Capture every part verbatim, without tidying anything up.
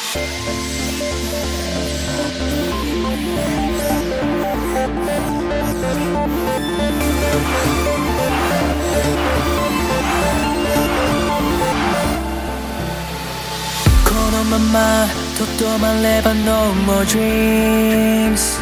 このままとどまれば No more dreams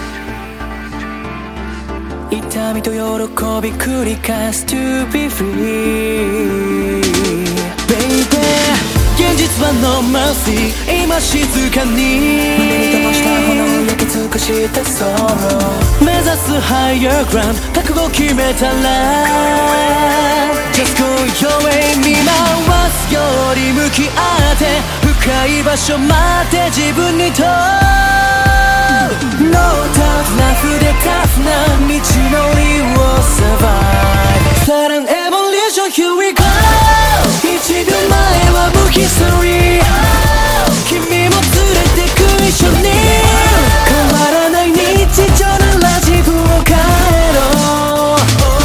痛みと喜び繰り返す To be free Baby 現実は No mercy 今静かに胸に灯した炎焼き尽くした Sorrow 目指す Higher ground 覚悟決めたら Just go your way 見回すより向き合って深い場所まで自分に問う No tough ラフでタフな道のりを Survive さらん Evolution Here we go 一秒前はもう History 君も連れてく一緒に変わらない日常なら自分を変えろ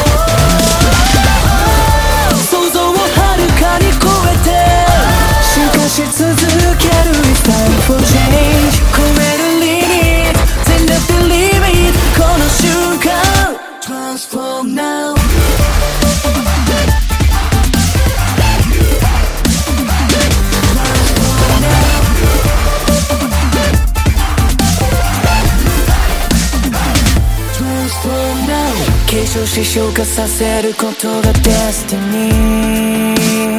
想像をはるかに超えて進化し続ける It's time for change 超えるリミット全力でリミットこの瞬間 Transform now継承し消化させることが Destiny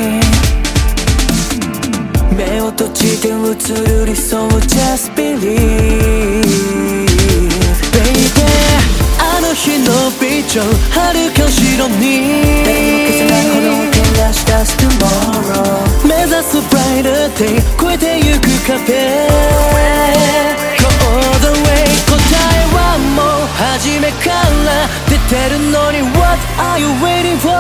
目を閉じて映る理想を Just believe Baby あの日のビジョン遥か後ろに誰も消せない炎を照らし出す Tomorrow 目指す Brighter day 越えてゆく壁 Go all the way 答えはもう初めから出てるのに What are you waiting for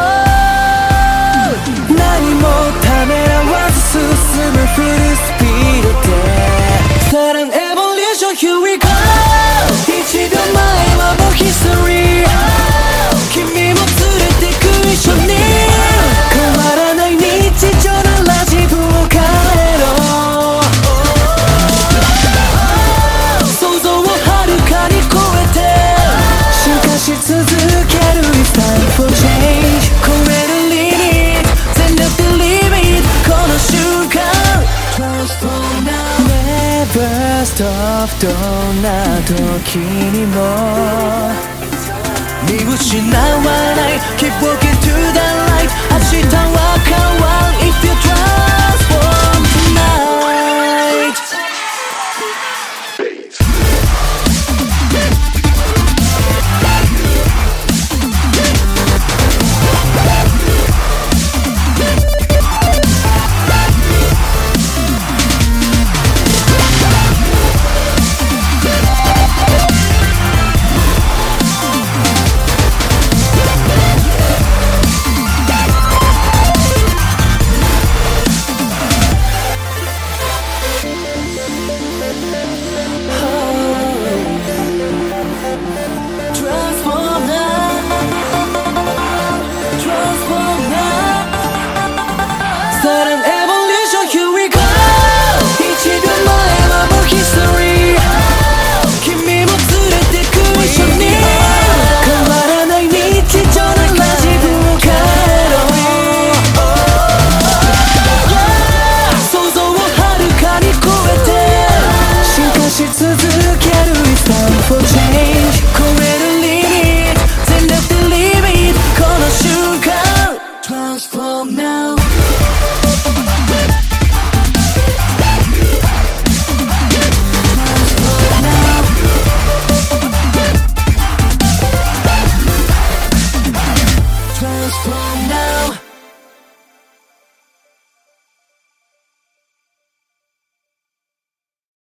何もためらわず進むフルスピードでさらん Evolution Here we go 一秒前はもう History 君も連れてく一緒に変わらない日常なら自分を変えろ想像をはるかに超えて進化し続ける It's time for change 超えるリミット全力でリミットこの瞬間 Transform now Never stop どんな時にも見失わない希望